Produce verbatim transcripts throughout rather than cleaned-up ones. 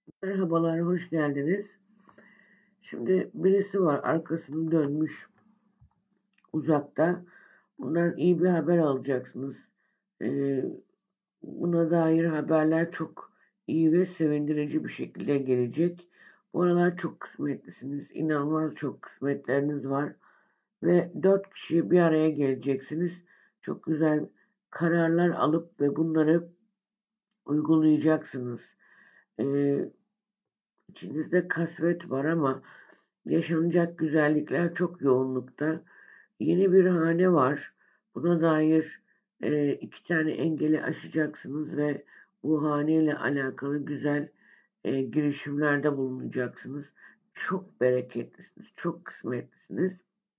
Merhabalar, hoş geldiniz. Şimdi birisi var, arkasını dönmüş uzakta. Bundan iyi bir haber alacaksınız. Ee, buna dair haberler çok iyi ve sevindirici bir şekilde gelecek. Bu aralar çok kısmetlisiniz. İnanılmaz çok kısmetleriniz var. Ve dört kişi bir araya geleceksiniz. Çok güzel kararlar alıp ve bunları uygulayacaksınız. Ee, içinizde kasvet var ama yaşanacak güzellikler çok yoğunlukta. Yeni bir hane var. Buna dair e, iki tane engeli aşacaksınız ve bu haneyle alakalı güzel e, girişimlerde bulunacaksınız. Çok bereketlisiniz, çok kısmetlisiniz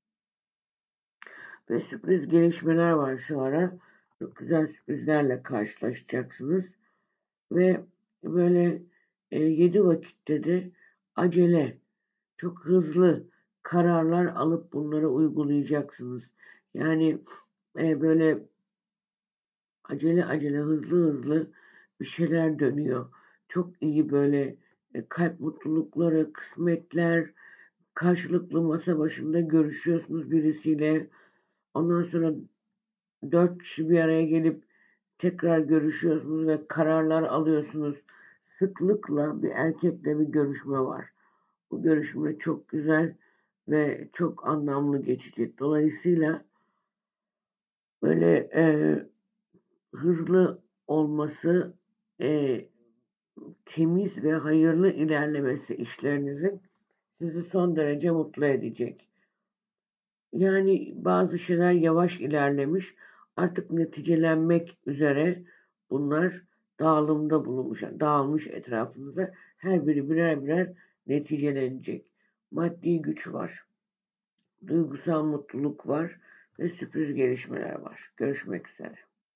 ve sürpriz gelişmeler var şu ara. Çok güzel sürprizlerle karşılaşacaksınız ve böyle e, yedi vakitte de acele, çok hızlı kararlar alıp bunları uygulayacaksınız. Yani e, böyle acele acele hızlı hızlı bir şeyler dönüyor. Çok iyi böyle e, kalp mutlulukları, kısmetler, karşılıklı masa başında görüşüyorsunuz birisiyle. Ondan sonra dört kişi bir araya gelip tekrar görüşüyorsunuz ve kararlar alıyorsunuz. Sıklıkla bir erkekle bir görüşme var. Bu görüşme çok güzel ve çok anlamlı geçecek. Dolayısıyla böyle e, hızlı olması, e, temiz ve hayırlı ilerlemesi işlerinizin sizi son derece mutlu edecek. Yani bazı şeyler yavaş ilerlemiş, artık neticelenmek üzere bunlar dağılımda bulunmuş, yani dağılmış etrafınıza her biri birer birer neticelenecek. Maddi güç var, duygusal mutluluk var ve sürpriz gelişmeler var. Görüşmek üzere.